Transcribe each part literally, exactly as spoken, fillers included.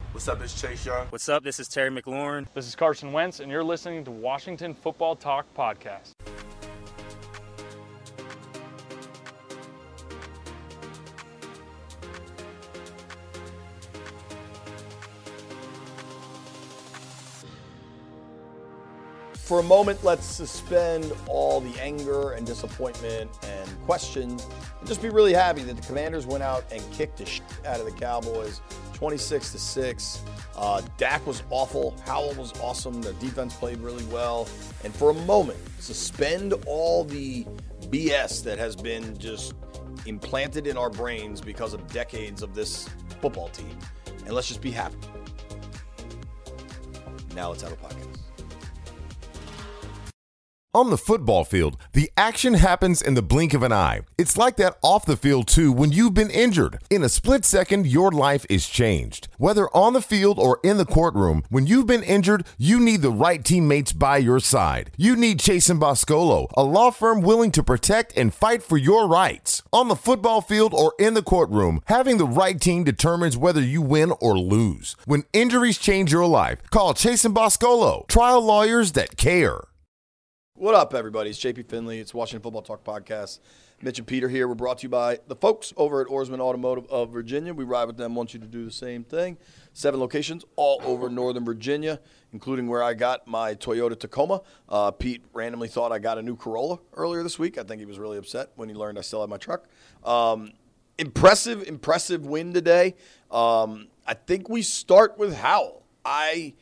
What's up, it's Chase Young. What's up, this is Terry McLaurin. This is Carson Wentz, and you're listening to Washington Football Talk Podcast. For a moment, let's suspend all the anger and disappointment and questions and just be really happy that the Commanders went out and kicked the shit out of the Cowboys twenty-six to six. Uh, Dak was awful. Howell was awesome. Their defense played really well. And for a moment, suspend all the B S that has been just implanted in our brains because of decades of this football team. And let's just be happy. Now let's have a podcast. On the football field, the action happens in the blink of an eye. It's like that off the field too when you've been injured. In a split second, your life is changed. Whether on the field or in the courtroom, when you've been injured, you need the right teammates by your side. You need Chasen Boscolo, a law firm willing to protect and fight for your rights. On the football field or in the courtroom, having the right team determines whether you win or lose. When injuries change your life, call Chasen Boscolo, trial lawyers that care. What up, everybody? It's J P Finley. It's Washington Football Talk Podcast. Mitch and Peter here. We're brought to you by the folks over at Oarsman Automotive of Virginia. We ride with them, want you to do the same thing. Seven locations all over Northern Virginia, including where I got my Toyota Tacoma. Uh, Pete randomly thought I got a new Corolla earlier this week. I think he was really upset when he learned I still had my truck. Um, impressive, impressive win today. Um, I think we start with Howell. I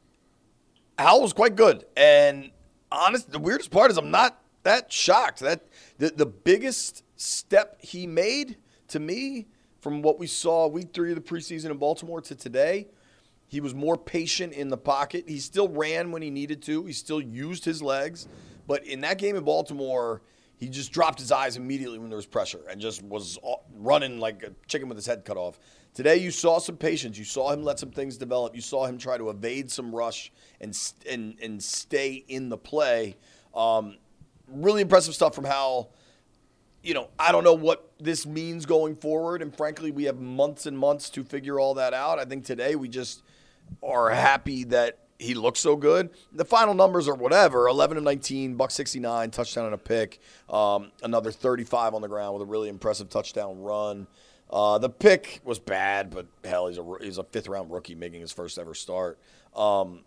Howell was quite good, and honest, the weirdest part is I'm not that shocked. That the, the biggest step he made to me from what we saw week three of the preseason in Baltimore to today, he was more patient in the pocket. He still ran when he needed to. He still used his legs. But in that game in Baltimore, he just dropped his eyes immediately when there was pressure and just was running like a chicken with his head cut off. Today, you saw some patience. You saw him let some things develop. You saw him try to evade some rush and and and stay in the play. Um, really impressive stuff from Howell. You know, I don't know what this means going forward, and frankly, we have months and months to figure all that out. I think today we just are happy that he looks so good. The final numbers are whatever, eleven of nineteen, buck sixty-nine, touchdown and a pick, um, another thirty-five on the ground with a really impressive touchdown run. Uh, the pick was bad, but hell, he's a he's a fifth round rookie making his first ever start. Um,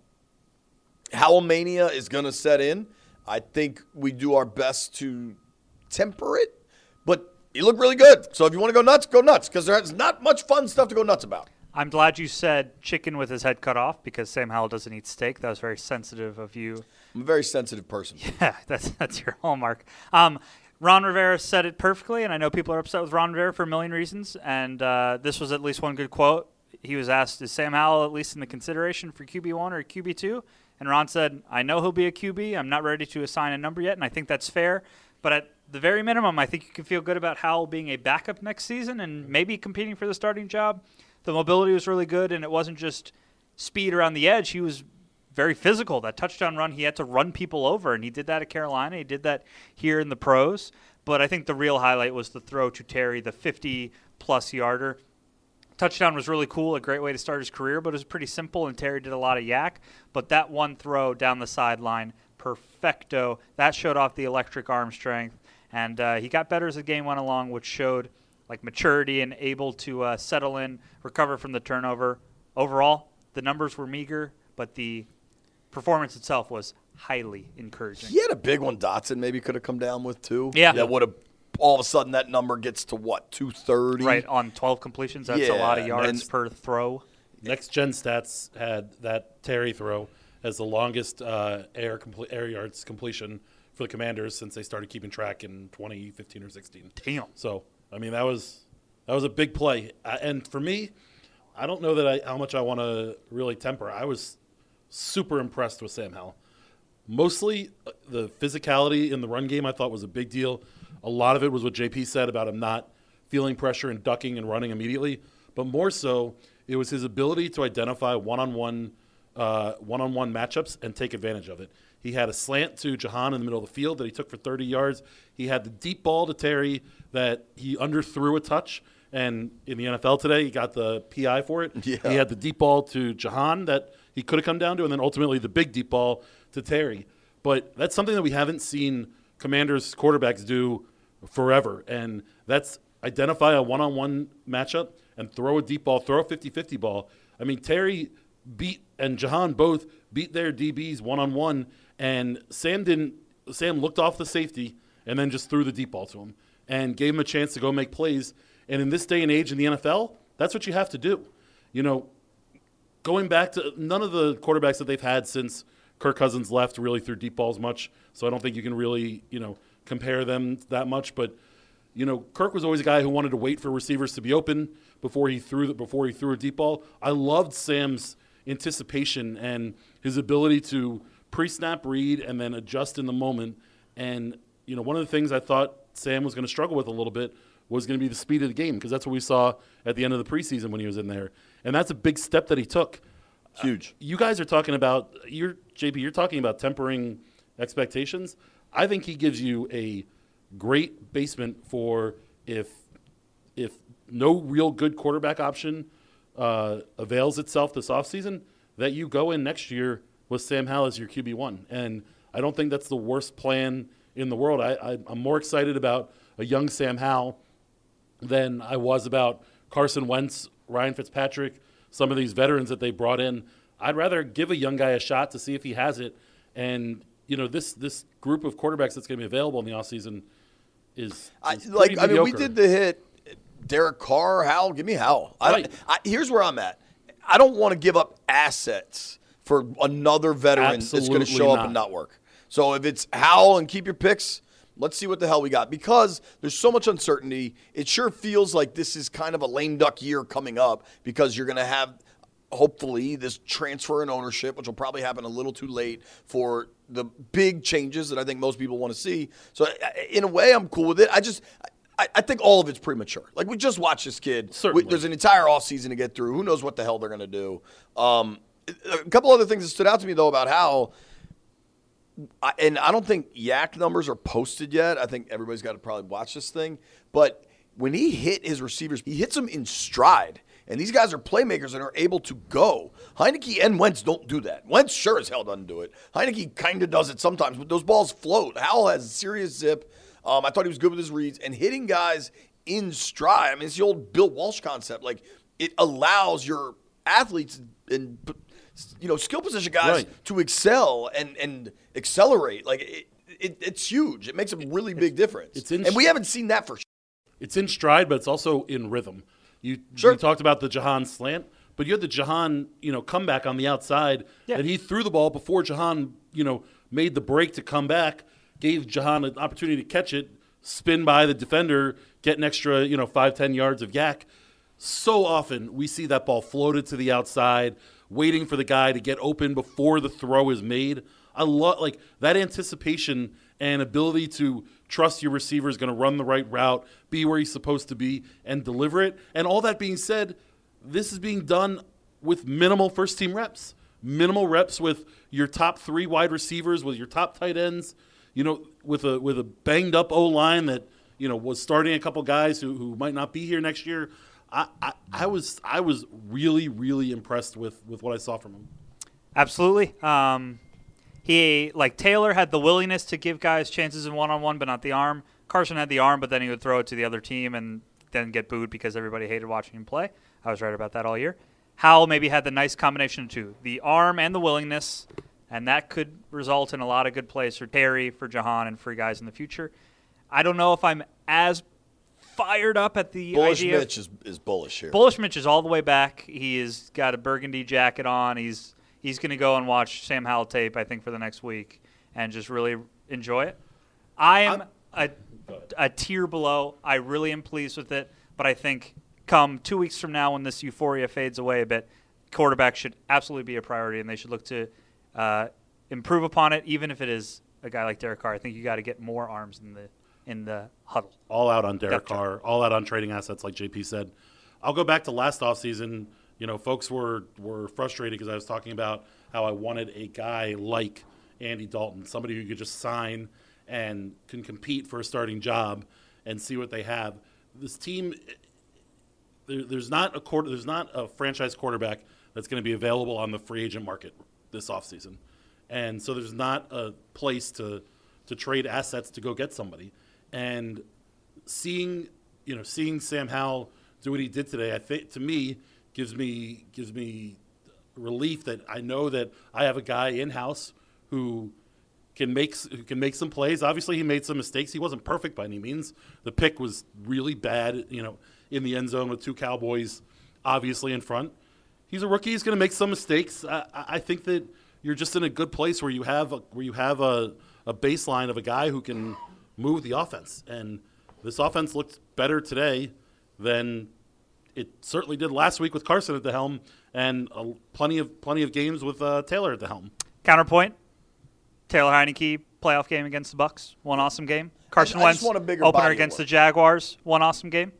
Howell mania is going to set in. I think we do our best to temper it, but he looked really good. So if you want to go nuts, go nuts, because there's not much fun stuff to go nuts about. I'm glad you said chicken with his head cut off, because Sam Howell doesn't eat steak. That was very sensitive of you. I'm a very sensitive person. Yeah, that's that's your hallmark. Um, Ron Rivera said it perfectly, and I know people are upset with Ron Rivera for a million reasons, and uh, this was at least one good quote. He was asked, is Sam Howell at least in the consideration for Q B one or Q B two? And Ron said, I know he'll be a Q B. I'm not ready to assign a number yet, and I think that's fair. But at the very minimum, I think you can feel good about Howell being a backup next season and maybe competing for the starting job. The mobility was really good, and it wasn't just speed around the edge. He was very physical. That touchdown run, he had to run people over, and he did that at Carolina. He did that here in the pros. But I think the real highlight was the throw to Terry, the fifty-plus yarder. Touchdown was really cool, a great way to start his career, but it was pretty simple, and Terry did a lot of yak. But that one throw down the sideline, perfecto. That showed off the electric arm strength. And uh, he got better as the game went along, which showed like maturity and able to uh, settle in, recover from the turnover. Overall, the numbers were meager, but the performance itself was highly encouraging. He had a big one Dotson maybe could have come down with, too. Yeah. That would have, all of a sudden, that number gets to, what, two thirty? Right, on twelve completions. That's yeah, a lot of yards and, per throw. Next Gen Stats had that Terry throw as the longest uh, air complete air yards completion for the Commanders since they started keeping track in twenty fifteen or sixteen. Damn. So, I mean, that was that was a big play. Uh, and for me, I don't know that I, how much I want to really temper. I was super impressed with Sam Howell. Mostly the physicality in the run game I thought was a big deal. A lot of it was what J P said about him not feeling pressure and ducking and running immediately. But more so, it was his ability to identify one-on-one uh, one-on-one matchups and take advantage of it. He had a slant to Jahan in the middle of the field that he took for thirty yards. He had the deep ball to Terry that he underthrew a touch, And in the N F L today, he got the P I for it. Yeah. He had the deep ball to Jahan that he could have come down to, and then ultimately the big deep ball to Terry. But that's something that we haven't seen Commanders quarterbacks do forever, and that's identify a one-on-one matchup and throw a deep ball, throw a fifty-fifty ball. I mean, Terry beat and Jahan both beat their D Bs one-on-one, and Sam didn't. Sam looked off the safety and then just threw the deep ball to him and gave him a chance to go make plays. And in this day and age in the N F L, that's what you have to do. You know, going back to none of the quarterbacks that they've had since Kirk Cousins left really threw deep balls much, so I don't think you can really, you know, compare them that much. But, you know, Kirk was always a guy who wanted to wait for receivers to be open before he threw the, before he threw a deep ball. I loved Sam's anticipation and his ability to pre-snap read and then adjust in the moment. And, you know, one of the things I thought Sam was going to struggle with a little bit was going to be the speed of the game, because that's what we saw at the end of the preseason when he was in there. And that's a big step that he took. Huge. Uh, you guys are talking about, you're J P, you're talking about tempering expectations. I think he gives you a great basement for if if no real good quarterback option uh, avails itself this offseason, that you go in next year with Sam Howell as your Q B one. And I don't think that's the worst plan in the world. I, I, I'm more excited about a young Sam Howell than I was about Carson Wentz, Ryan Fitzpatrick, some of these veterans that they brought in. I'd rather give a young guy a shot to see if he has it. And, you know, this this group of quarterbacks that's going to be available in the offseason is, is I, pretty like I mean, we mediocre. did the hit. Derek Carr, Howell, give me Howell. I, Right. I, here's where I'm at. I don't want to give up assets for another veteran that's going Absolutely to show up not. and not work. So if it's Howell and keep your picks, let's see what the hell we got. Because there's so much uncertainty, it sure feels like this is kind of a lame duck year coming up, because you're going to have, hopefully, this transfer in ownership, which will probably happen a little too late for the big changes that I think most people want to see. So in a way, I'm cool with it. I just I, I think all of it's premature. Like, we just watched this kid. Certainly. We, there's an entire offseason to get through. Who knows what the hell they're going to do. Um, a couple other things that stood out to me, though, about Howell. I, and I don't think Yak numbers are posted yet. I think everybody's got to probably watch this thing. But when he hit his receivers, he hits them in stride. And these guys are playmakers and are able to go. Heineke and Wentz don't do that. Wentz sure as hell doesn't do it. Heineke kind of does it sometimes, but those balls float. Howell has serious zip. Um, I thought he was good with his reads. And hitting guys in stride, I mean, it's the old Bill Walsh concept. Like, it allows your athletes and, you know, skill position guys Right. to excel and, and accelerate. Like, it, it, it's huge. It makes a really big difference. it's in- and we haven't seen that for sure. It's in stride, but it's also in rhythm. You, Sure. you talked about the Jahan slant, but you had the Jahan, you know, comeback on the outside Yeah. that he threw the ball before Jahan, you know, made the break to come back, gave Jahan an opportunity to catch it, spin by the defender, get an extra, you know, five, ten yards of yak. So often we see that ball floated to the outside, waiting for the guy to get open before the throw is made. I love like that anticipation and ability to trust your receiver is going to run the right route, be where he's supposed to be, and deliver it. And all that being said, this is being done with minimal first-team reps, minimal reps with your top three wide receivers, with your top tight ends, you know, with a with a banged-up O-line that, you know, was starting a couple guys who, who might not be here next year. I, I, I was I was really, really impressed with, with what I saw from him. Absolutely. Um, he, like Taylor, had the willingness to give guys chances in one-on-one, but not the arm. Carson had the arm, but then he would throw it to the other team and then get booed because everybody hated watching him play. I was right about that all year. Howell maybe had the nice combination of two, the arm and the willingness, and that could result in a lot of good plays for Terry, for Jahan, and for guys in the future. I don't know if I'm as fired up at the Bullish idea. Mitch is, is bullish here. Bullish Mitch is all the way back. He has got a burgundy jacket on. He's he's going to go and watch Sam Howell tape, I think, for the next week and just really enjoy it. I am a, a tier below. I really am pleased with it, but I think come two weeks from now when this euphoria fades away a bit, quarterback should absolutely be a priority, and they should look to uh, improve upon it, even if it is a guy like Derek Carr. I think you got to get more arms in the in the huddle. All out on Derek Depth chart. Carr, all out on trading assets, like J P said. I'll go back to last offseason. You know, folks were, were frustrated because I was talking about how I wanted a guy like Andy Dalton, somebody who could just sign and can compete for a starting job and see what they have. This team, there, there's not a quarter, there's not a franchise quarterback that's going to be available on the free agent market this offseason. And so there's not a place to to trade assets to go get somebody. And seeing, you know, seeing Sam Howell do what he did today, I think to me gives me gives me relief that I know that I have a guy in-house who can make who can make some plays. Obviously, he made some mistakes. He wasn't perfect by any means. The pick was really bad, you know, in the end zone with two Cowboys obviously in front. He's a rookie. He's going to make some mistakes. I, I think that you're just in a good place where you have a, where you have a, a baseline of a guy who can move the offense. And this offense looked better today than it certainly did last week with Carson at the helm, and uh, plenty of plenty of games with uh, Taylor at the helm. Counterpoint: Taylor Heineke playoff game against the Bucks, one awesome game. Carson I Wentz just want a bigger opener body of against work. the Jaguars, one awesome game.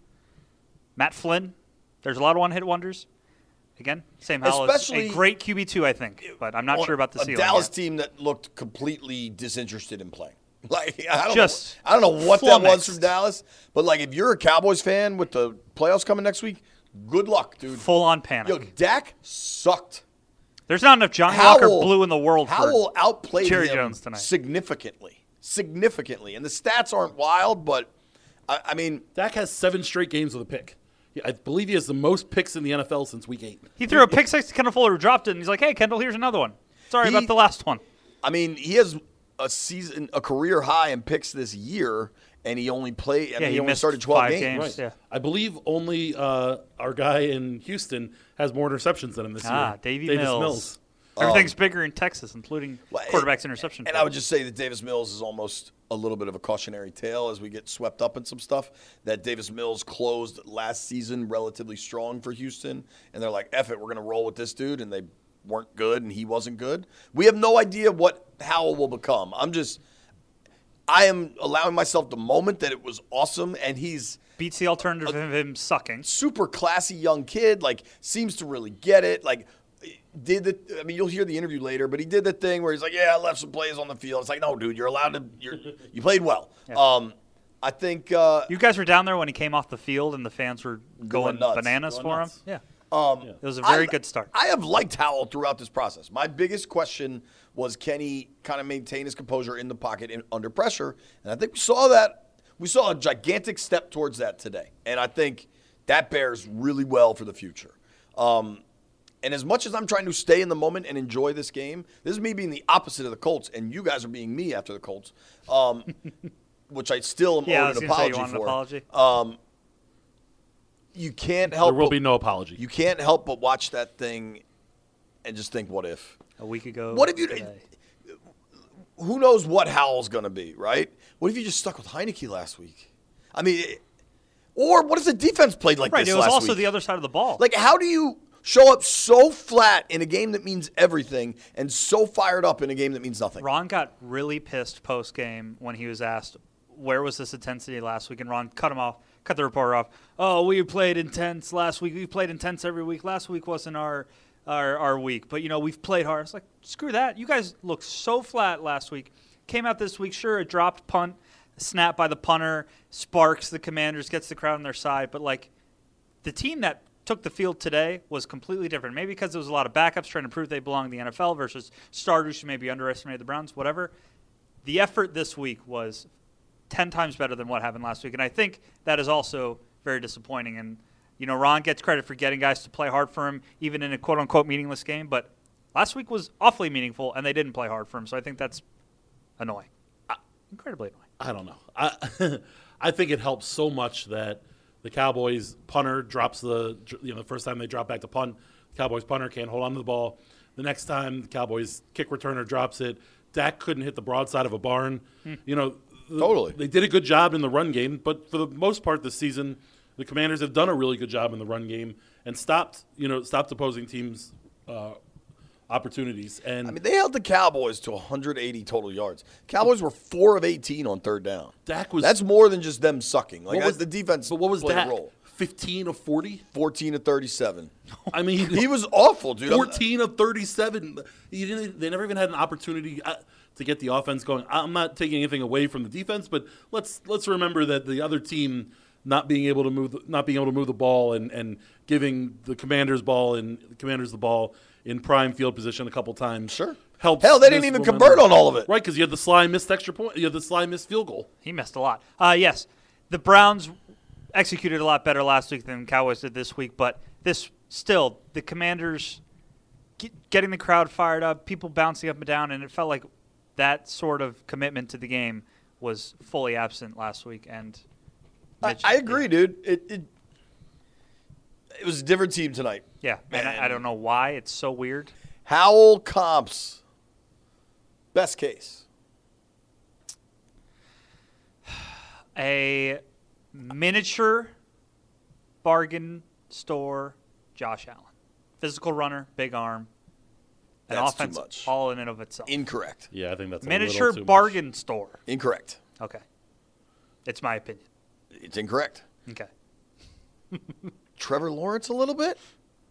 Matt Flynn, there's a lot of one-hit wonders. Again, Sam Howell is Especially a great Q B two, I think, but I'm not on sure about the a ceiling. Dallas yet. team that looked completely disinterested in playing. Like I don't Just know, I don't know what that was flummoxed. from Dallas, but like if you're a Cowboys fan with the playoffs coming next week, good luck, dude. Full-on panic. Yo, Dak sucked. There's not enough Johnny Howell, Walker blue in the world Howell for outplayed Jerry him Jones tonight. significantly, significantly, and the stats aren't wild, but I, I mean, Dak has seven straight games with a pick. Yeah, I believe he has the most picks in the N F L since week eight. He threw a pick six to Kendall Fuller, who dropped it, and he's like, hey, Kendall, here's another one. Sorry He- about the last one. I mean, he has a season, a career high in picks this year, and he only played. I Yeah, mean, he he only missed started twelve five games. games. Right. Yeah. I believe only uh, our guy in Houston has more interceptions than him this Ah, year. Davey Davis Mills. Mills. Everything's bigger in Texas, including Well, quarterback's interception. And I would just say that Davis Mills is almost a little bit of a cautionary tale as we get swept up in some stuff. That Davis Mills closed last season relatively strong for Houston, and they're like, F it, we're going to roll with this dude, and they weren't good, and he wasn't good. We have no idea what Howell will become. I'm just, I am allowing myself the moment that it was awesome, and he's beats the alternative of him sucking. super classy young kid, like seems to really get it. Like did the I mean you'll hear the interview later, but he did the thing where he's like, yeah, I left some plays on the field. It's like, no, dude, you're allowed to you're you played well. Yeah. Um I think uh You guys were down there when he came off the field and the fans were going, nuts. bananas Going for nuts. him. Yeah. um It was a very I- good start. I have liked Howell throughout this process. My biggest question was, can he kind of maintain his composure in the pocket in, under pressure? And I think we saw that. We saw a gigantic step towards that today. And I think that bears really well for the future. Um, and as much as I'm trying to stay in the moment and enjoy this game, this is me being the opposite of the Colts, and you guys are being me after the Colts, um, which I still am Yeah, I owed was an gonna say, you apology want an for. apology? Um, you can't help There will but- be no apology. you can't help but watch that thing and just think, what if? A week ago. What if you- today. Who knows what Howell's going to be, right? What if you just stuck with Heineke last week? I mean, it- or what if the defense played like Right. this It was last also week? the other side of the ball. Like, how do you show up so flat in a game that means everything and so fired up in a game that means nothing? Ron got really pissed post game when he was asked, where was this intensity last week? And Ron cut him off, cut the reporter off. Oh, we played intense last week. We played intense every week. Last week wasn't our our, our week. But, you know, we've played hard. It's like, screw that. You guys looked so flat last week. Came out this week, sure, a dropped punt, snap by the punter, sparks the Commanders, gets the crowd on their side. But, like, the team that took the field today was completely different. Maybe because there was a lot of backups trying to prove they belong in the N F L versus starters who maybe underestimated the Browns, whatever. The effort this week was ten times better than what happened last week. And I think that is also very disappointing. And, you know, Ron gets credit for getting guys to play hard for him, even in a quote-unquote meaningless game. But last week was awfully meaningful, and they didn't play hard for him. So I think that's annoying. Incredibly annoying. I don't know. I I think it helps so much that the Cowboys punter drops the you know the first time they drop back to punt, the Cowboys punter can't hold on to the ball. The next time the Cowboys kick returner drops it, Dak couldn't hit the broadside of a barn. Hmm. You know, the- Totally. They did a good job in the run game, but for the most part this season, the Commanders have done a really good job in the run game and stopped you know stopped opposing teams' uh, opportunities. And I mean, they held the Cowboys to one hundred eighty total yards. Cowboys were four of eighteen on third down. Dak was That's more than just them sucking. Like what was the defense But what was played Dak? a role. fifteen of forty. fourteen to thirty-seven. I mean, He was awful, dude. I'm- fourteen of thirty-seven. You didn't, they never even had an opportunity uh, to get the offense going. I'm not taking anything away from the defense, but let's let's remember that the other team not being able to move, the, not being able to move the ball, and, and giving the Commanders ball and the Commanders the ball in prime field position a couple times. Sure. Helps. Hell, they didn't this even momentum. convert on all of it. Right, because you had the Sly missed extra point. You had the Sly missed field goal. He missed a lot. Uh, yes, the Browns executed a lot better last week than Cowboys did this week, but this still, the Commanders get, getting the crowd fired up, people bouncing up and down, and it felt like that sort of commitment to the game was fully absent last week. And I, Mitch- I agree, yeah. dude. It, it it was a different team tonight. Yeah, and I, I don't know why. It's so weird. Howell comps, best case. A miniature bargain store Josh Allen. Physical runner, big arm. An That's too offense much. all in and of itself. Incorrect. Yeah, I think that's a Miniature little too bargain store. Incorrect. Okay. It's my opinion. It's incorrect. Okay. Trevor Lawrence a little bit?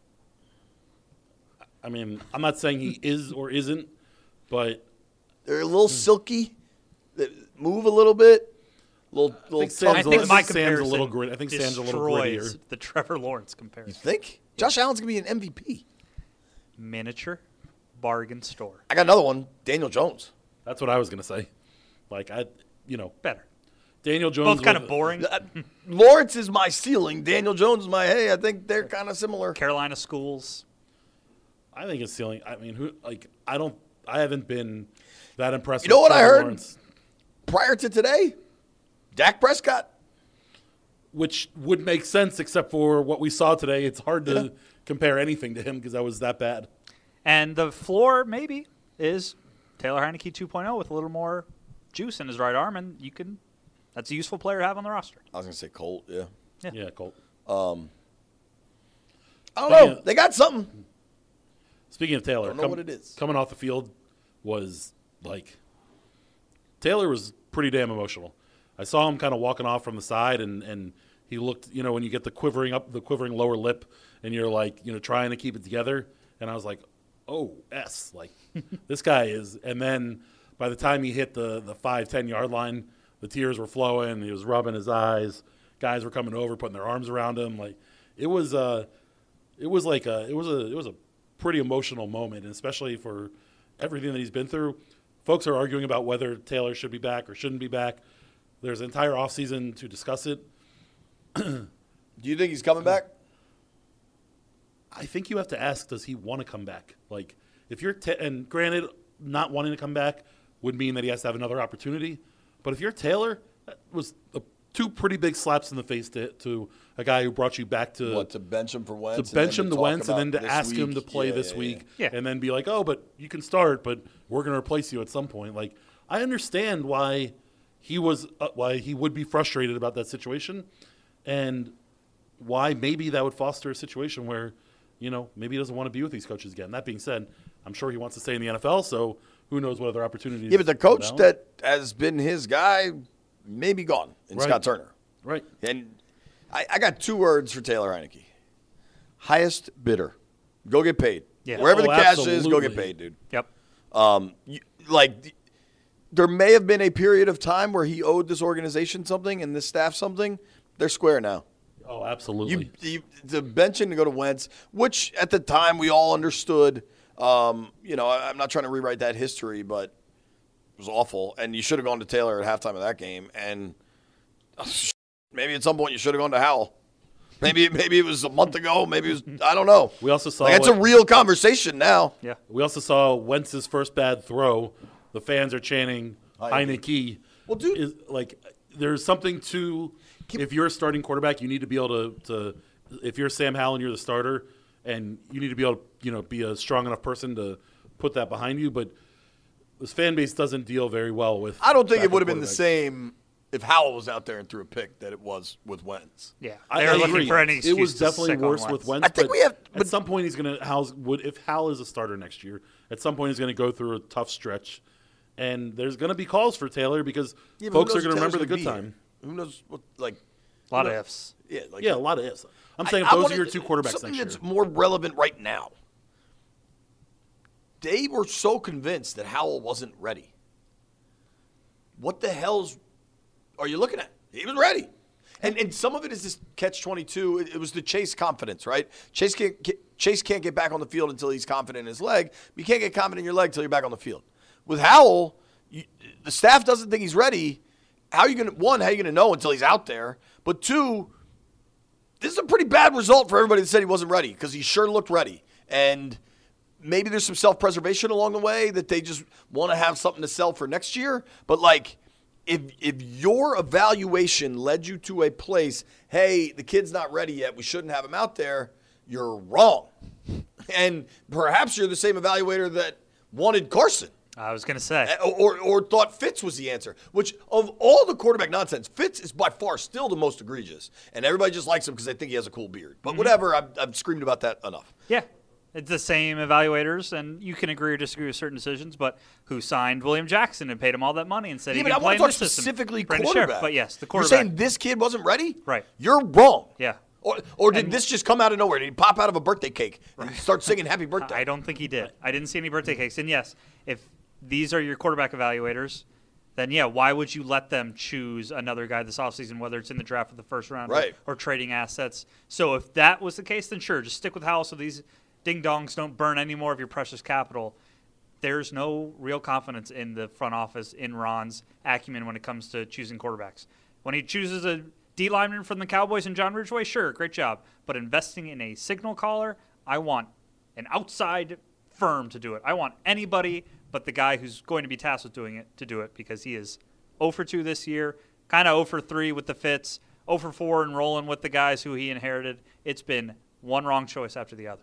Much. I mean, I'm not saying he is or isn't, but They're a little silky. They move a little bit. Little, little think tough. I Sam's a think little- my Sam's a comparison little grit- I think Sam's a little destroys grittier. the Trevor Lawrence You comparison. think? Josh Allen's going to be an M V P. Miniature bargain store. I got another one. Daniel Jones. that's what I was gonna say. Like I, you know, Better. Daniel Jones. Both kind was- of boring. Uh, Lawrence is my ceiling. Daniel Jones is my, hey, I think they're kind of similar. Carolina schools. I think it's ceiling. I mean, who? Like I don't. I haven't been that impressed. You know with what I Trevor heard? Lawrence, Prior to today, Dak Prescott. which would make sense, except for what we saw today. It's hard to Yeah. compare anything to him because that was that bad. And the floor maybe is Taylor Heineke two point oh with a little more juice in his right arm, and you can. That's a useful player to have on the roster. I was going to say Colt, yeah. Yeah. Yeah, Colt. I don't But know. yeah. They got something. Speaking of Taylor, Don't know what it is. Coming off the field was like Taylor was pretty damn emotional. I saw him kind of walking off from the side, and, and he looked, you know, when you get the quivering up, the quivering lower lip, and you're like, you know, trying to keep it together. And I was like, oh, S, like this guy is. And then by the time he hit the the five ten yard line, the tears were flowing. He was rubbing his eyes. Guys were coming over, putting their arms around him. Like it was, uh, it was like a, it was a, it was a pretty emotional moment, and especially for everything that he's been through. Folks are arguing about whether Taylor should be back or shouldn't be back. There's an entire offseason to discuss it. Do you think he's coming back? I think you have to ask, does he want to come back? Like, if you're, ta- and granted, not wanting to come back would mean that he has to have another opportunity. But if you're Taylor, that was a, two pretty big slaps in the face to, to a guy who brought you back to What, to bench him for Wentz? to bench and him then to talk Wentz and then about to this ask him week? to play Yeah, this yeah, yeah. week Yeah. and then be like, oh, but you can start, but we're going to replace you at some point. Like, I understand why he was uh, why he would be frustrated about that situation, and why maybe that would foster a situation where, you know, maybe he doesn't want to be with these coaches again. That being said, I'm sure he wants to stay in the N F L, so who knows what other opportunities. Yeah, but the coach you know? that has been his guy may be gone in Right. Scott Turner. right. And I, I got two words for Taylor Heineke. Highest bidder. Go get paid. Yeah. Wherever Oh, the cash is, go get absolutely. paid, dude. Yep. Um, you, like, there may have been a period of time where he owed this organization something and this staff something. They're square now. Oh, absolutely. You, you the benching to go to Wentz, which at the time we all understood. Um, you know, I, I'm not trying to rewrite that history, but it was awful. And you should have gone to Taylor at halftime of that game. And maybe at some point you should have gone to Howell. Maybe maybe it was a month ago. Maybe it was I don't know. We also saw like that's a what- real conversation now. Yeah. We also saw Wentz's first bad throw. The fans are chanting Heineke. Heineke. Well, dude- is like there's something to if you're a starting quarterback, you need to be able to, to if you're Sam Howell and you're the starter, and you need to be able to you know be a strong enough person to put that behind you. But this fan base doesn't deal very well with. I don't think it backup would have been the quarterbacks. same if Howell was out there and threw a pick that it was with Wentz. Yeah. I- They're I looking agree. for any excuse It was to definitely stick on worse with Wentz. Wentz. I think but we have- at but- some point he's gonna Howell's would if Howell is a starter next year. At some point he's gonna go through a tough stretch, and there's gonna be calls for Taylor because Yeah, but who folks are knows gonna if Taylor's remember the gonna good be time. here? Who knows what like A lot who of knows? ifs. Yeah, like Yeah, a lot of ifs. I'm saying I- if I those wanna- are your two quarterbacks something next that's year. more relevant right now. They were so convinced that Howell wasn't ready. What the hell's are you looking at? He was ready. And and some of it is this catch twenty-two. It, it was the Chase confidence, right? Chase can't get, Chase can't get back on the field until he's confident in his leg. But you can't get confident in your leg until you're back on the field. With Howell, you, the staff doesn't think he's ready. How are you going to, one, how are you going to know until he's out there? But two, this is a pretty bad result for everybody that said he wasn't ready because he sure looked ready. And maybe there's some self-preservation along the way that they just want to have something to sell for next year. But, like, if if your evaluation led you to a place, hey, the kid's not ready yet, we shouldn't have him out there, you're wrong. And perhaps you're the same evaluator that wanted Carson. I was going to say. Or, or or thought Fitz was the answer, which of all the quarterback nonsense, Fitz is by far still the most egregious. And everybody just likes him because they think he has a cool beard. But mm-hmm. whatever, I've, I've screamed about that enough. Yeah. It's the same evaluators, and you can agree or disagree with certain decisions, but who signed William Jackson and paid him all that money and said yeah, he but can I play in want this to talk system? specifically Brandon quarterback. Sheriff, but yes, the quarterback. You're saying this kid wasn't ready? Right. You're wrong. Yeah. Or, or did And- this just come out of nowhere? Did he pop out of a birthday cake and start singing happy birthday? I don't think he did. I didn't see any birthday cakes. And yes, if these are your quarterback evaluators, then yeah, why would you let them choose another guy this offseason, whether it's in the draft or the first round Right. or, or trading assets? So if that was the case, then sure, just stick with Howell so these ding-dongs don't burn any more of your precious capital. There's no real confidence in the front office, in Ron's acumen when it comes to choosing quarterbacks. When he chooses a D lineman from the Cowboys and John Ridgeway, sure, great job. But investing in a signal caller, I want an outside firm to do it. I want anybody but the guy who's going to be tasked with doing it to do it because he is oh for two this year, kind of oh for three with the Fitz, oh for four and rolling with the guys who he inherited. It's been one wrong choice after the other.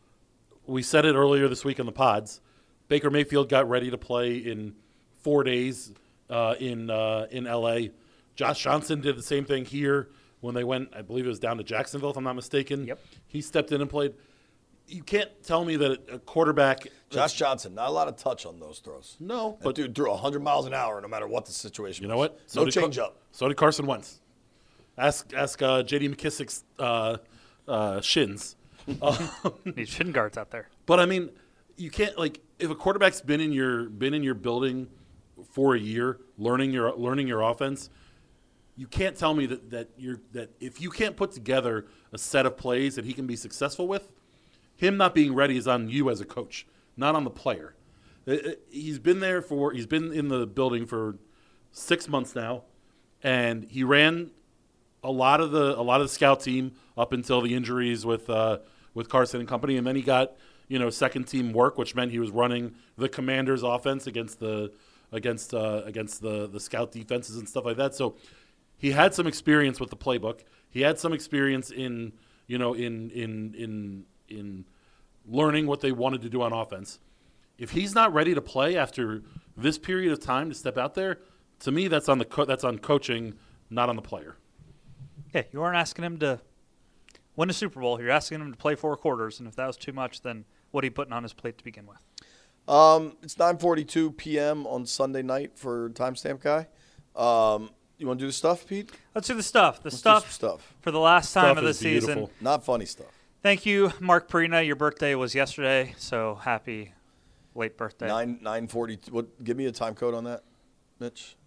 We said it earlier this week on the pods. Baker Mayfield got ready to play in four days uh, in uh, in L A. Josh Johnson did the same thing here when they went, I believe it was down to Jacksonville, if I'm not mistaken. Yep. He stepped in and played. You can't tell me that a quarterback – Josh Johnson, not a lot of touch on those throws. No. That But dude threw one hundred miles an hour no matter what the situation you was. know what? No did Car- change up. So did Carson Wentz. Ask ask uh, J D McKissick's uh, uh, shins. Need shin guards out there. But I mean, you can't like if a quarterback's been in your been in your building for a year, learning your learning your offense. You can't tell me that that you're that if you can't put together a set of plays that he can be successful with, him not being ready is on you as a coach, not on the player. It- it- He's been there for he's been in the building for six months now, and he ran a lot of the a lot of the scout team up until the injuries with uh, with Carson and company, and then he got you know second team work, which meant he was running the Commanders' offense against the against uh, against the the scout defenses and stuff like that. So he had some experience with the playbook. He had some experience in you know in in in in learning what they wanted to do on offense. If he's not ready to play after this period of time to step out there, to me that's on the co- that's on coaching, not on the player. Yeah, you aren't asking him to win a Super Bowl. You're asking him to play four quarters, and if that was too much, then what are you putting on his plate to begin with? Um, it's nine forty-two p.m. on Sunday night for Timestamp Guy. Um, you want to do the stuff, Pete? Let's do the stuff. The Let's do stuff, some stuff. for the last time Stuff of the is season. beautiful. Not funny stuff. Thank you, Mark Perina. Your birthday was yesterday, so happy late birthday. Nine nine forty. What? Give me a time code on that, Mitch.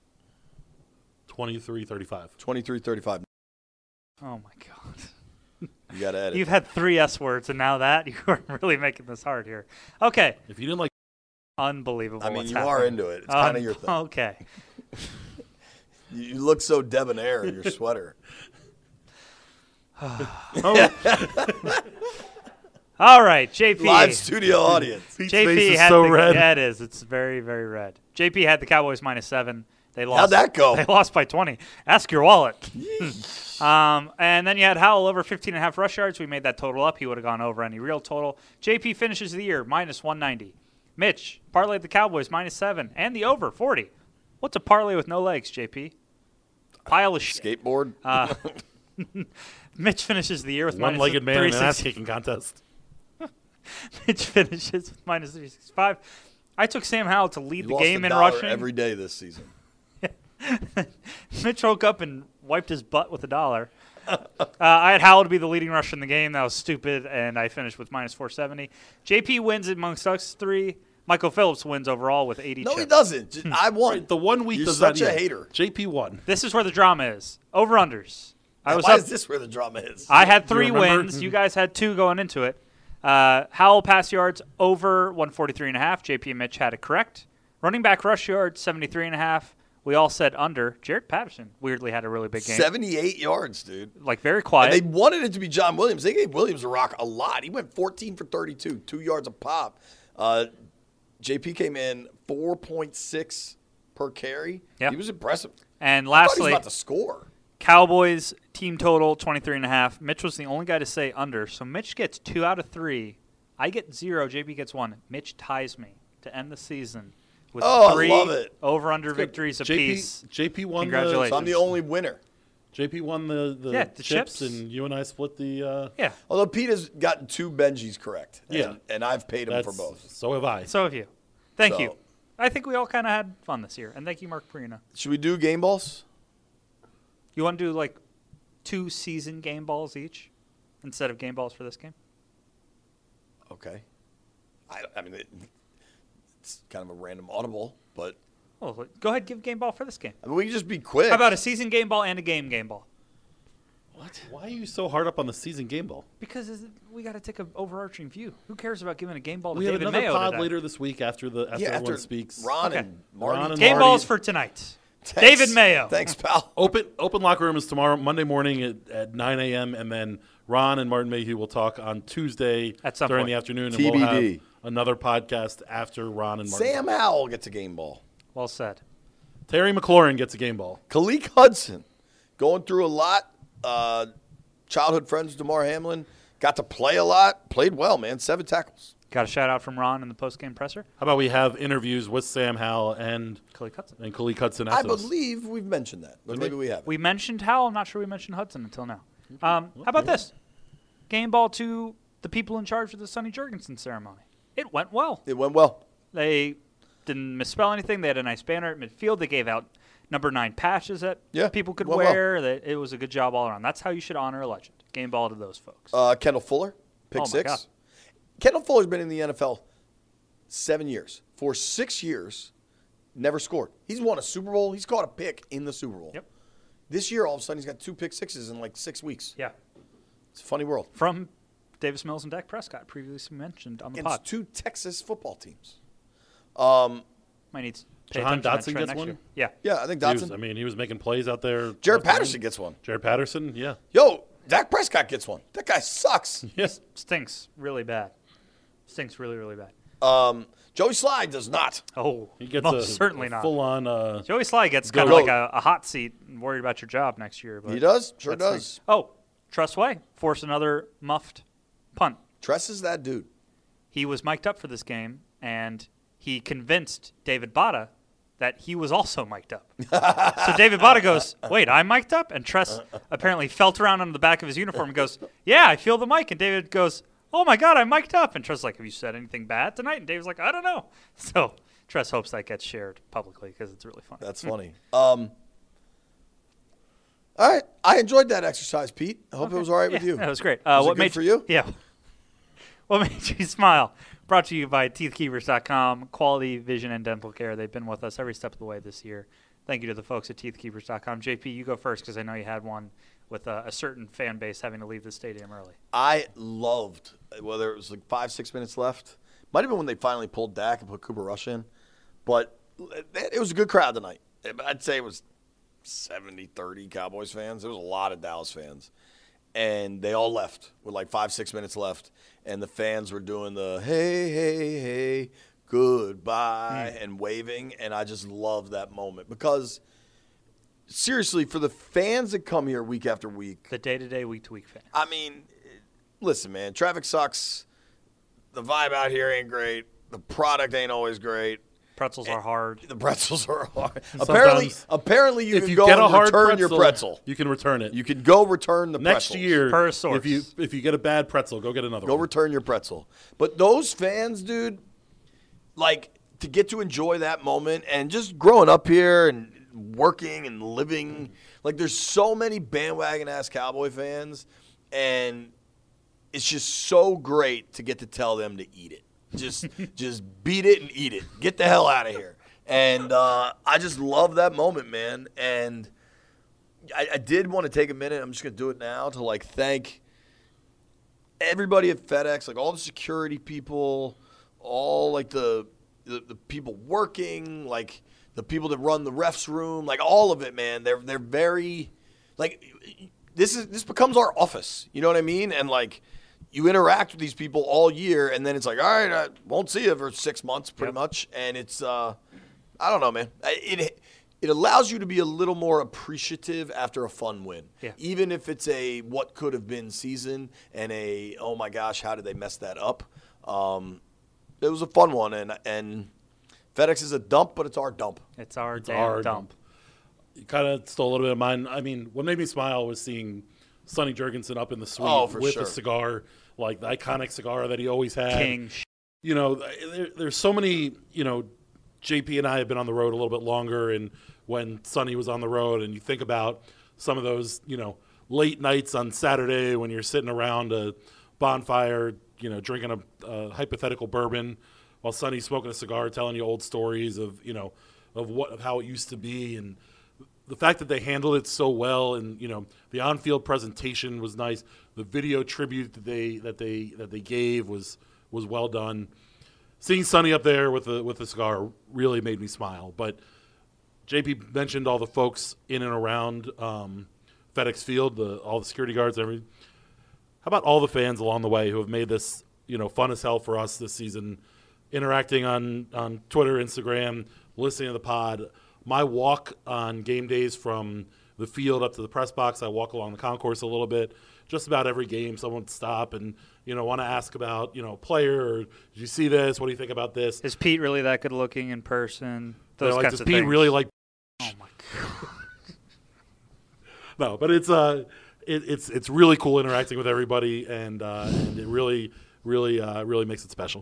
twenty-three thirty-five. Twenty-three thirty-five. Oh, my God. You got to edit. You've had three S words, and now that? You are really making this hard here. Okay. If you didn't like, Unbelievable. I mean, what's you happening. are into it. It's kind of Um, your thing. Okay. You you look so debonair in your sweater. All right, J P. Live studio audience. Pete's J P face is had so the, red. Yeah, it is. It's very, very red. J P had the Cowboys minus seven. They lost. How'd that go? They lost by twenty. Ask your wallet. um, and then you had Howell over fifteen and a half rush yards. We made that total up. He would have gone over any real total. J P finishes the year minus one ninety. Mitch parlayed the Cowboys minus seven and the over forty. What's a parlay with no legs, J P? Pile of shit. Skateboard. Uh, Mitch finishes the year with minus one-legged man in an three sixty. ass-kicking contest. Mitch finishes with minus three sixty-five. I took Sam Howell to lead You the lost game a in dollar rushing. every day this season. Mitch woke up and wiped his butt with a dollar. uh, I had Howell to be the leading rusher in the game. That was stupid, and I finished with minus four seventy. J P wins amongst us three Michael Phillips wins overall with eighty No, chips. he doesn't. Just- I won. The one week You're does such not a either. hater. J P won. This is where the drama is. Over-unders. I Now, was why up. is this where the drama is? I had Do you three remember? wins. You guys had two going into it. Uh, Howell pass yards over one forty-three and a half. J P and Mitch had it correct. Running back rush yards seventy-three and a half. We all said under. Jared Patterson weirdly had a really big game. seventy-eight yards, dude. Like very quiet. And they wanted it to be John Williams. They gave Williams a rock a lot. He went fourteen for thirty-two, two yards a pop. Uh, J P came in four point six per carry. Yeah. He was impressive. and I thought he was lastly, about to score. Cowboys team total twenty-three and a half. Mitch was the only guy to say under. So Mitch gets two out of three. I get zero. J P gets one. Mitch ties me to end the season with Oh, I three love it. over-under victories J P, apiece. J P won Congratulations. So I'm the only winner. the J P won the, the, Yeah, the chips, chips. and you and I split the. Uh, Yeah. Although Pete has gotten two Benjis correct. And, Yeah. and I've paid him for that's- both. So have I. So have you. Thank So- you. I think we all kind of had fun this year. And thank you, Mark Perino. Should we do game balls? You want to do like two season game balls each instead of game balls for this game? Okay. I, I mean, it, it's kind of a random audible, but Oh, go ahead, give game ball for this game. I mean, we can just be quick. How about a season game ball and a game game ball? What? Why are you so hard up on the season game ball? Because is it- we got to take an overarching view. Who cares about giving a game ball to We have David another Mayo pod today? later this week after the after yeah, everyone after speaks. Ron Okay. and Marty. Ron and Game Marty. balls for tonight. Thanks. David Mayo. Thanks, pal. Open open locker room is tomorrow, Monday morning at, at nine a.m. and then Ron and Martin Mayhew will talk on Tuesday At some during point. the afternoon, and T B D. we'll have another podcast after Ron and Martin. Sam Howell gets a game ball. Well said. Terry McLaurin gets a game ball. Khaleke Hudson, going through a lot. Uh, childhood friends with DeMar Hamlin. Got to play a lot. Played well, man. Seven tackles. Got a shout out from Ron in the post game presser. How about we have interviews with Sam Howell and Khaleke Hudson. and Khaleke Hudson I after this? believe we've mentioned that. But Did maybe we? we haven't. We mentioned Howell. I'm not sure we mentioned Hudson until now. Um, how about this? Game ball to the people in charge of the Sonny Jurgensen ceremony. It went well. It went well. They didn't misspell anything. They had a nice banner at midfield. They gave out number nine patches that Yeah, people could went well. wear. That it was a good job all around. That's how you should honor a legend. Game ball to those folks. Uh, Kendall Fuller, pick Oh, my six. God. Kendall Fuller's been in the N F L seven years. For six years, never scored. He's won a Super Bowl. He's caught a pick in the Super Bowl. Yep. This year, all of a sudden, he's got two pick sixes in like six weeks. Yeah. It's a funny world. From Davis Mills and Dak Prescott, previously mentioned on the Against pod. two Texas football teams. Um, Might need to pay Jahan attention to that Dotson trend gets next one? year. Yeah. yeah, I think He was- Dotson. I mean, he was making plays out there. Jared left and Patterson right. gets one. Jared Patterson, yeah. Yo, Dak Prescott gets one. That guy sucks. Yes. Stinks really bad. Stinks really, really bad. Um, Joey Slide does not. Oh, He gets most a certainly not. full on. Uh, Joey Sly gets Go- kind of like Go. a, a hot seat and worried about your job next year. But He does. Sure that's does. the- Oh, Trust Way forced another muffed punt. Tress is that dude. He was mic'd up for this game, and he convinced David Botta that he was also mic'd up. So David Botta goes, wait, I'm mic'd up? And Tress apparently felt around on the back of his uniform and goes, yeah, I feel the mic. And David goes, oh, my God, I'm mic'd up. And Tress like, have you said anything bad tonight? And David's like, I don't know. So Tress hopes that gets shared publicly because it's really funny. That's funny. Um, all right. I enjoyed that exercise, Pete. I hope it was all right Yeah, with you. That was great. Uh, Was it what good made for you? Yeah. What made you smile? Brought to you by teeth keepers dot com. Quality vision and dental care. They've been with us every step of the way this year. Thank you to the folks at teeth keepers dot com. J P, you go first because I know you had one with a, a certain fan base having to leave the stadium early. I loved, whether it was like five, six minutes left. Might have been when they finally pulled Dak and put Cooper Rush in. But it was a good crowd tonight. I'd say it was seventy thirty Cowboys fans. There was a lot of Dallas fans. And they all left with like five, six minutes left. And the fans were doing the hey, hey, hey, goodbye, Mm. and waving. And I just loved that moment because, seriously, for the fans that come here week after week, The day-to-day, week-to-week fan. I mean, listen, man, traffic sucks. The vibe out here ain't great. The product ain't always great. Pretzels are hard. The pretzels are hard. Apparently, Sometimes apparently you if can you go get a and hard return pretzel, your pretzel. you can return it. You can go return the Next pretzels. year, Per source. if you if you get a bad pretzel, go get another Go one. return your pretzel. But those fans, dude, like to get to enjoy that moment and just growing up here and working and living, like there's so many bandwagon ass Cowboy fans, and it's just so great to get to tell them to eat it. Just just beat it and eat it. Get the hell out of here. And uh, I just love that moment, man. And I, I did want to take a minute. I'm just going to do it now to, like, thank everybody at FedEx, like all the security people, all, like, the, the the people working, like the people that run the refs room, like all of it, man. They're they're very, like, this is this becomes our office. You know what I mean? And, like, you interact with these people all year, and then it's like, all right, I won't see you for six months pretty yep. much. And it's, uh, I don't know, man. It it allows you to be a little more appreciative after a fun win. Yeah. Even if it's a what could have been season and a, oh, my gosh, how did they mess that up? Um, it was a fun one, and and FedEx is a dump, but it's our dump. It's our it's damn our dump. dump. You kind of stole a little bit of mine. I mean, what made me smile was seeing Sonny Jurgensen up in the suite oh, for with sure. a cigar, like the iconic cigar that he always had. King. You know, there, there's so many, you know, J P and I have been on the road a little bit longer, and when Sonny was on the road, and you think about some of those, you know, late nights on Saturday when you're sitting around a bonfire, you know, drinking a, a hypothetical bourbon while Sonny's smoking a cigar, telling you old stories of, you know, of what of how it used to be, and the fact that they handled it so well, and you know, the on-field presentation was nice. The video tribute that they that they that they gave was was well done. Seeing Sonny up there with the with the cigar really made me smile. But J P mentioned all the folks in and around um, FedEx Field, the, all the security guards, and everything. How about all the fans along the way who have made this, you know, fun as hell for us this season, interacting on, on Twitter, Instagram, listening to the pod. My walk on game days from the field up to the press box, I walk along the concourse a little bit. Just about every game, someone would stop and, you know, want to ask about, you know, player, or did you see this? What do you think about this? Is Pete really that good looking in person? Those like, kinds does of Pete things. really like? Oh my god! No, but it's uh, it, it's it's really cool interacting with everybody, and uh, and it really, really, uh, really makes it special.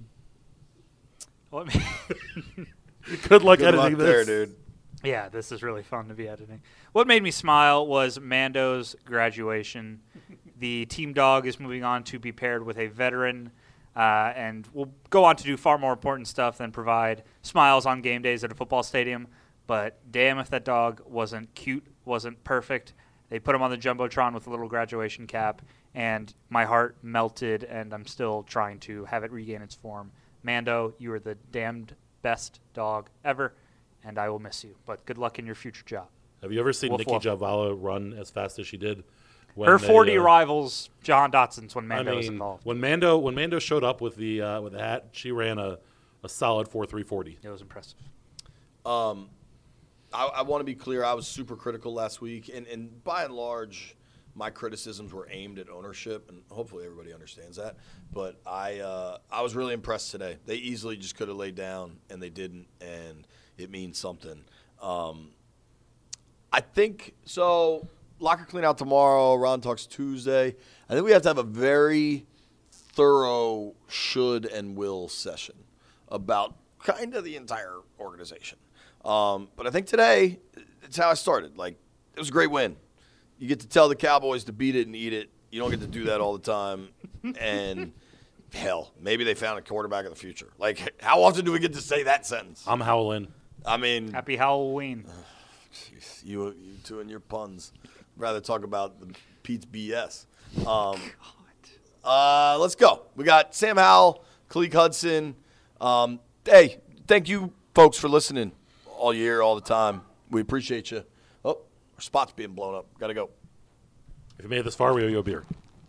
What? Good luck Good editing luck this, there, dude. Yeah, this is really fun to be editing. What made me smile was Mando's graduation. The team dog is moving on to be paired with a veteran, uh, and will go on to do far more important stuff than provide smiles on game days at a football stadium. But damn if that dog wasn't cute, wasn't perfect. They put him on the Jumbotron with a little graduation cap, and my heart melted, and I'm still trying to have it regain its form. Mando, you are the damned best dog ever, and I will miss you. But good luck in your future job. Have you ever seen Woof, Nikki woof. Javala run as fast as she did? When Her they, forty uh, rivals, John Dotson's when Mando I was mean, involved. when Mando when Mando showed up with the uh, with the hat, she ran a, a solid four three forty. It was impressive. Um, I, I want to be clear. I was super critical last week, and, and by and large, my criticisms were aimed at ownership, and hopefully everybody understands that. But I uh, I was really impressed today. They easily just could have laid down, and they didn't, and it means something. Um, I think so. Locker clean out tomorrow. Ron talks Tuesday. I think we have to have a very thorough should and will session about kind of the entire organization. Um, but I think today, it's how I started. Like, it was a great win. You get to tell the Cowboys to beat it and eat it. You don't get to do that all the time. And, hell, maybe they found a quarterback of the future. Like, how often do we get to say that sentence? I'm howling. I mean, Happy Halloween. geez, you, you two and your puns. I'd rather talk about the Pete's B S. Um, uh, let's go. We got Sam Howell, Khaleke Hudson. Um, hey, thank you, folks, for listening all year, all the time. We appreciate you. Oh, our spot's being blown up. Got to go. If you made it this far, we owe you a beer.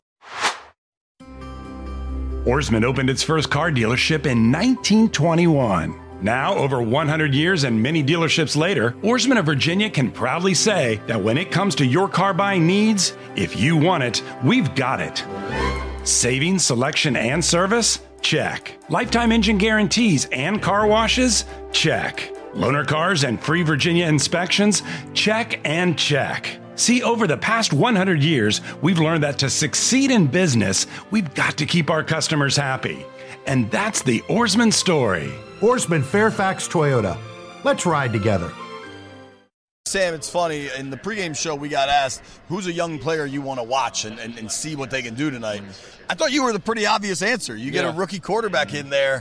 Ourisman opened its first car dealership in nineteen twenty-one. Now, over one hundred years and many dealerships later, Ourisman of Virginia can proudly say that when it comes to your car buying needs, if you want it, we've got it. Savings, selection, and service? Check. Lifetime engine guarantees and car washes? Check. Loaner cars and free Virginia inspections? Check and check. See, over the past one hundred years, we've learned that to succeed in business, we've got to keep our customers happy. And that's the Ourisman story. Ourisman Fairfax Toyota. Let's ride together. Sam, it's funny. In the pregame show, we got asked, who's a young player you want to watch and, and, and see what they can do tonight? I thought you were the pretty obvious answer. You get Yeah. a rookie quarterback in there.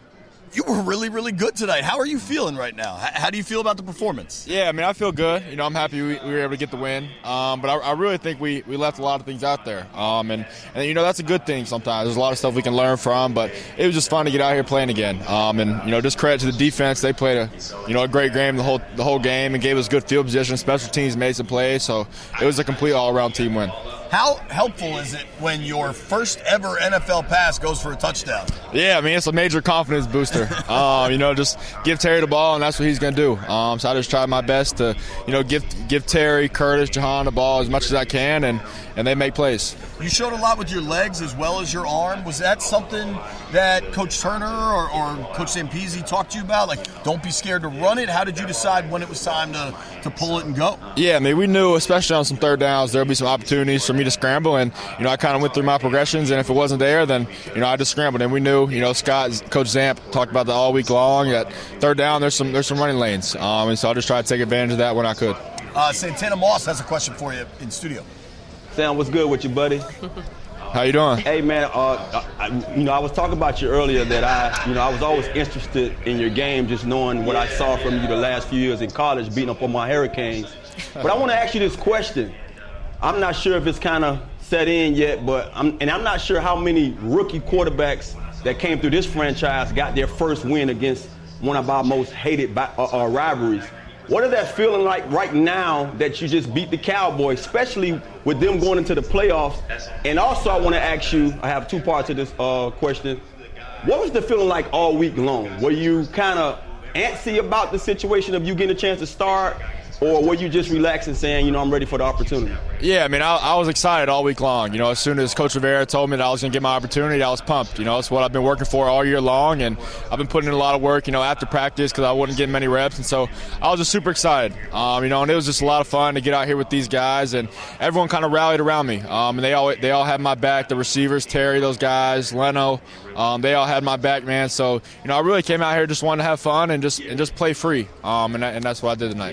You were really, really good tonight. How are you feeling right now? How, how do you feel about the performance? Yeah, I mean, I feel good. You know, I'm happy we, we were able to get the win. Um, but I, I really think we, we left a lot of things out there. Um, and, and, you know, that's a good thing sometimes. There's a lot of stuff we can learn from. But it was just fun to get out here playing again. Um, and, you know, just credit to the defense. They played a, you know, a great game the whole the whole game and gave us good field position. Special teams made some plays. So it was a complete all-around team win. How helpful is it when your first ever N F L pass goes for a touchdown? Yeah, I mean, it's a major confidence booster. um, you know, just give Terry the ball, and that's what he's going to do. Um, so I just tried my best to, you know, give give Terry, Curtis, Jahan the ball as much as I can, and, and they make plays. You showed a lot with your legs as well as your arm. Was that something that Coach Turner or, or Coach Zampese talked to you about? Like, don't be scared to run it? How did you decide when it was time to, to pull it and go? Yeah, I mean, we knew, especially on some third downs, there would be some opportunities for me to scramble, and, you know, I kind of went through my progressions, and if it wasn't there, then, you know, I just scrambled. And we knew, you know, Scott, Coach Zamp talked about that all week long. At third down, there's some there's some running lanes, um, and so I just tried to take advantage of that when I could. Uh, Santana Moss has a question for you in studio. Sam, what's good with you, buddy? How you doing? Hey, man, uh, I, you know, I was talking about you earlier that I, you know, I was always interested in your game, just knowing what I saw from you the last few years in college, beating up on my Hurricanes. But I want to ask you this question. I'm not sure if it's kind of set in yet, but I'm, and I'm not sure how many rookie quarterbacks that came through this franchise got their first win against one of our most hated uh, uh, rivalries. What is that feeling like right now that you just beat the Cowboys, especially with them going into the playoffs? And also, I want to ask you, I have two parts to this uh, question. What was the feeling like all week long? Were you kind of antsy about the situation of you getting a chance to start? Or were you just relaxing saying, you know, I'm ready for the opportunity? Yeah, I mean, I, I was excited all week long. You know, as soon as Coach Rivera told me that I was going to get my opportunity, I was pumped. You know, it's what I've been working for all year long, and I've been putting in a lot of work, you know, after practice because I wouldn't get many reps. And so I was just super excited. Um, you know, and it was just a lot of fun to get out here with these guys, and everyone kind of rallied around me. Um, and they all they all had my back, the receivers, Terry, those guys, Leno. Um, they all had my back, man. So, you know, I really came out here just wanting to have fun and just and just play free. Um, and, that, and that's what I did tonight.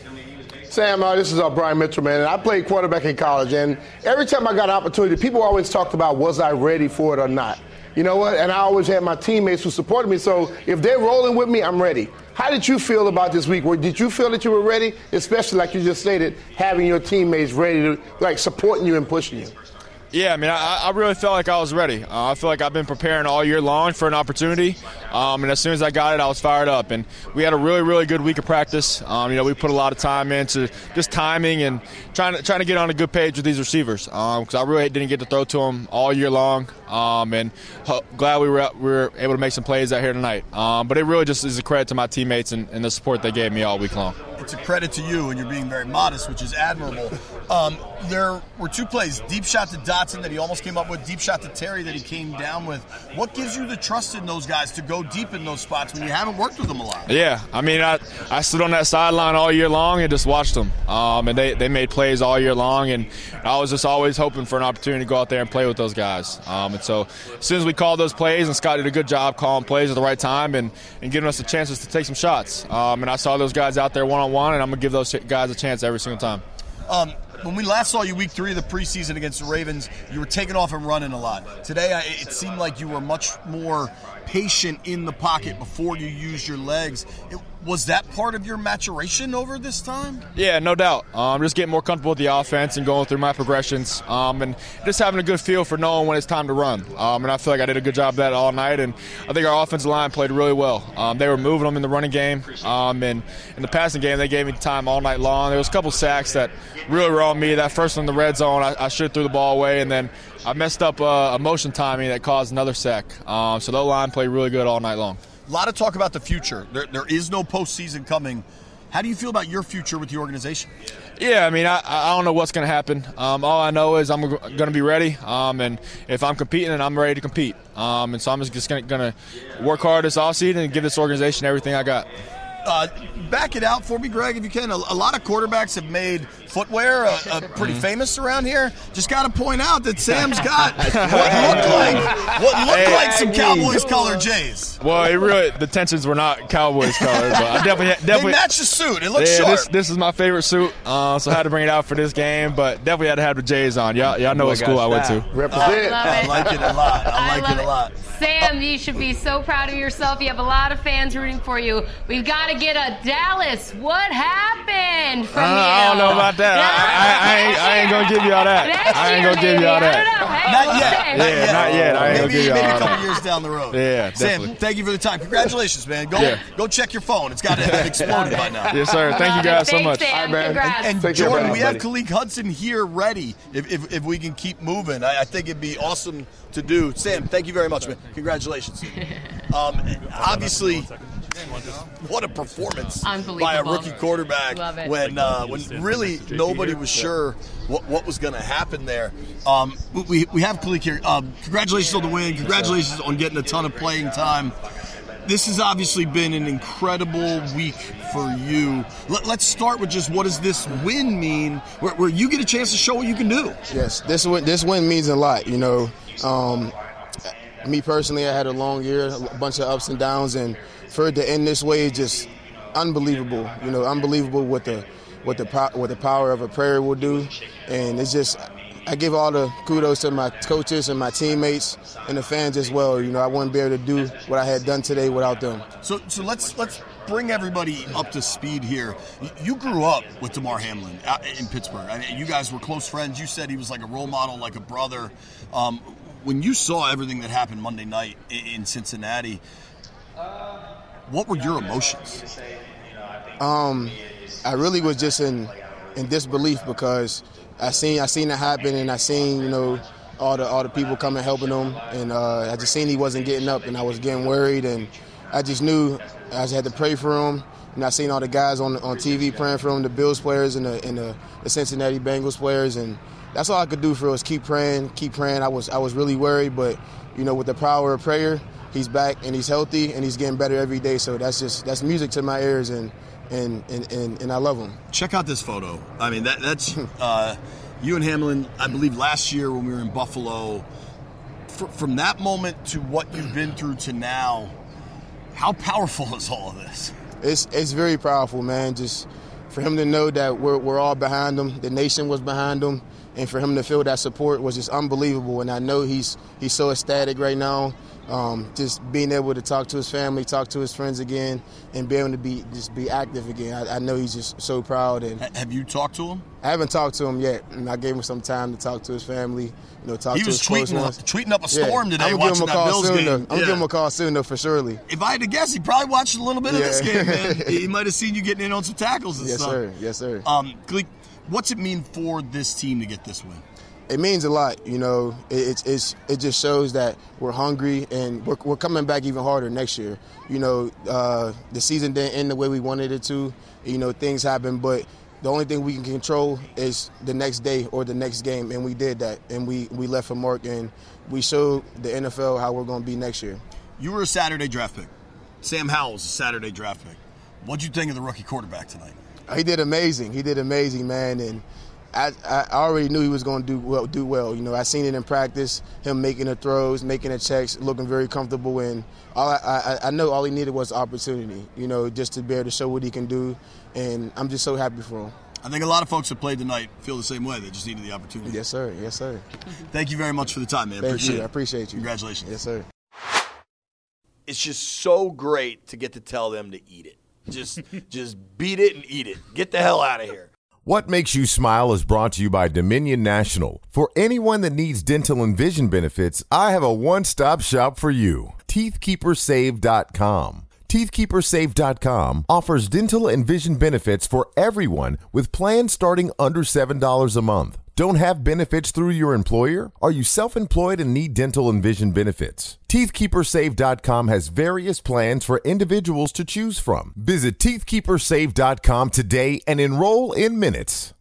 Sam, uh, this is uh, Brian Mitchell, man. And I played quarterback in college, and every time I got an opportunity, people always talked about was I ready for it or not. You know what? And I always had my teammates who supported me, so if they're rolling with me, I'm ready. How did you feel about this week? Did you feel that you were ready, especially like you just stated, having your teammates ready to, like, supporting you and pushing you? Yeah, I mean, I, I really felt like I was ready. Uh, I feel like I've been preparing all year long for an opportunity, um, and as soon as I got it, I was fired up. And we had a really, really good week of practice. Um, you know, we put a lot of time into just timing and trying to trying to get on a good page with these receivers because um, I really didn't get to throw to them all year long. Um, and ho- glad we were we were able to make some plays out here tonight. Um, but it really just is a credit to my teammates and, and the support they gave me all week long. It's a credit to you, and you're being very modest, which is admirable. Um, there were two plays, deep shot to Dotson that he almost came up with, deep shot to Terry that he came down with. What gives you the trust in those guys to go deep in those spots when you haven't worked with them a lot? Yeah, I mean, I, I stood on that sideline all year long and just watched them. Um, and they, they made plays all year long, and I was just always hoping for an opportunity to go out there and play with those guys. Um, and so as soon as we called those plays, and Scott did a good job calling plays at the right time and, and giving us the chances to take some shots. Um, and I saw those guys out there one-on-one, and I'm going to give those guys a chance every single time. Um, when we last saw you week three of the preseason against the Ravens, you were taking off and running a lot. Today, I, it seemed like you were much more patient in the pocket before you used your legs. It, was that part of your maturation over this time? Yeah, no doubt. Um, just getting more comfortable with the offense and going through my progressions um, and just having a good feel for knowing when it's time to run. Um, and I feel like I did a good job of that all night, and I think our offensive line played really well. Um, they were moving them in the running game, um, and in the passing game, they gave me time all night long. There was a couple sacks that really were on me. That first one in the red zone, I, I should have threw the ball away, and then I messed up uh, a motion timing that caused another sack. Um, so the line played really good all night long. A lot of talk about the future. There, there is no postseason coming. How do you feel about your future with the organization? Yeah, I mean, I, I don't know what's going to happen. Um, all I know is I'm going to be ready, um, and if I'm competing, then I'm ready to compete. Um, and so I'm just going to work hard this offseason and give this organization everything I got. Uh, back it out for me, Greg, if you can. A, a lot of quarterbacks have made footwear uh, uh, pretty famous around here. Just got to point out that Sam's got what looked like what looked hey, like some Cowboys color J's. Well, it really the tensions were not Cowboys color, but I definitely definitely they match the suit. It looks yeah, sharp. This, this is my favorite suit, uh, so I had to bring it out for this game. But definitely had to have the J's on. Y'all, y'all know what school I went to. Represent. Uh, I like it a lot. I, I like it a lot. Sam, you should be so proud of yourself. You have a lot of fans rooting for you. We've got to get a Dallas. What happened from uh, you? I don't know about that. I, I, I, ain't, I ain't going to give you all that. Next I ain't year, going to give you all that. Hey, not, we'll yet. say. not Yeah, yet. not yet. I ain't maybe going to give you all maybe that. a couple years down the road. Yeah, Sam, definitely. thank you for the time. Congratulations, man. Go Yeah. go check your phone. It's got to have exploded by now. Yes, sir. Thank you guys so Thanks, much. Sam. All right, man. Congrats. And, and Take care, Jordan, man, we have buddy. Khaleke Hudson here ready if, if, if we can keep moving. I, I think it'd be awesome to do. Sam, thank you very much, man. Congratulations. Um, obviously, what a performance by a Unbelievable. rookie quarterback Love it. when uh, when really nobody was sure what, what was going to happen there. Um, we, we have Khaleke here. Um, congratulations on the win. Congratulations on getting a ton of playing time. This has obviously been an incredible week for you. Let, let's start with just what does this win mean, where, where you get a chance to show what you can do. Yes, this win, this win means a lot. You know, um, me personally, I had a long year, a bunch of ups and downs, and for it to end this way, just unbelievable. You know, unbelievable what the what the what the power of a prayer will do, and it's just. I give all the kudos to my coaches and my teammates and the fans as well. You know, I wouldn't be able to do what I had done today without them. So, so let's let's bring everybody up to speed here. You grew up with Damar Hamlin in Pittsburgh. I mean, you guys were close friends. You said he was like a role model, like a brother. Um, when you saw everything that happened Monday night in Cincinnati, what were your emotions? Um, I really was just in in disbelief because I seen I seen it happen, and I seen you know all the all the people coming helping him, and uh, I just seen he wasn't getting up, and I was getting worried, and I just knew I just had to pray for him. And I seen all the guys on on T V praying for him, the Bills players and the and the, the Cincinnati Bengals players, and that's all I could do for us. Keep praying, keep praying. I was I was really worried, but you know with the power of prayer, he's back and he's healthy and he's getting better every day. So that's just that's music to my ears, and. And, and, and, and I love him. Check out this photo. I mean, that that's uh, you and Hamlin, I believe, last year when we were in Buffalo. For, from that moment to what you've been through to now, how powerful is all of this? It's it's very powerful, man. Just for him to know that we're we're all behind him, the nation was behind him, and for him to feel that support was just unbelievable. And I know he's he's so ecstatic right now. Um, just being able to talk to his family, talk to his friends again, and be able to be just be active again. I, I know he's just so proud. And have you talked to him? I haven't talked to him yet, and I gave him some time to talk to his family. You know, talk he to was his close tweeting, ones. tweeting up a storm yeah. today. I'm gonna watching give him a that call Bills soon. game. Though. I'm gonna yeah. give him a call soon, though, for surely. If I had to guess, he probably watched a little bit yeah. of this game, man. He might have seen you getting in on some tackles and yes, stuff. Yes, sir. Yes, sir. Um, Khaleke, what's it mean for this team to get this win? It means a lot, you know. It, it's it's it just shows that we're hungry and we're we're coming back even harder next year. You know, uh, the season didn't end the way we wanted it to. You know, things happen, but the only thing we can control is the next day or the next game, and we did that, and we we left a mark, and we showed the N F L how we're going to be next year. You were a Saturday draft pick. Sam Howell's a Saturday draft pick. What'd you think of the rookie quarterback tonight? He did amazing. He did amazing, man, and. I, I already knew he was going to do well. Do well, you know. I seen it in practice. Him making the throws, making the checks, looking very comfortable. And all I, I, I know all he needed was opportunity, you know, just to be able to show what he can do. And I'm just so happy for him. I think a lot of folks that played tonight feel the same way. They just needed the opportunity. Yes, sir. Yes, sir. Thank you very much for the time, man. Thank appreciate you. it. I appreciate you. Congratulations. Yes, sir. It's just so great to get to tell them to eat it. Just, just beat it and eat it. Get the hell out of here. What Makes You Smile is brought to you by Dominion National. For anyone that needs dental and vision benefits, I have a one-stop shop for you. teeth keeper save dot com. teeth keeper save dot com offers dental and vision benefits for everyone with plans starting under seven dollars a month. Don't have benefits through your employer? Are you self-employed and need dental and vision benefits? teeth keeper save dot com has various plans for individuals to choose from. Visit teeth keeper save dot com today and enroll in minutes.